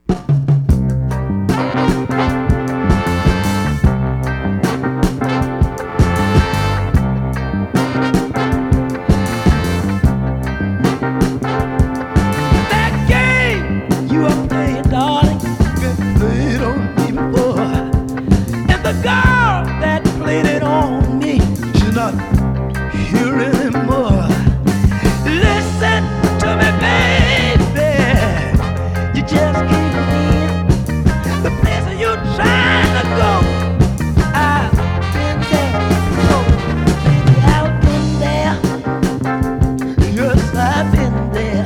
That game you are playing, darling, been played on me before. And the girl that played it on me, she's not here anymore. Listen to me, baby. You just can't win the place you're trying to go. I've been there, oh, baby, I've been there. Yes, I've been there.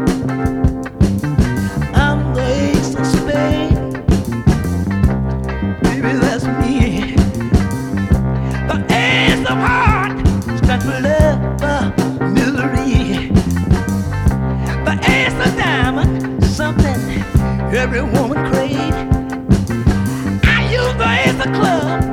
I'm the ace of spades, baby, that's me. The ace of hearts stands for love, misery. The ace of diamonds, something every woman craves. I use the ace of clubs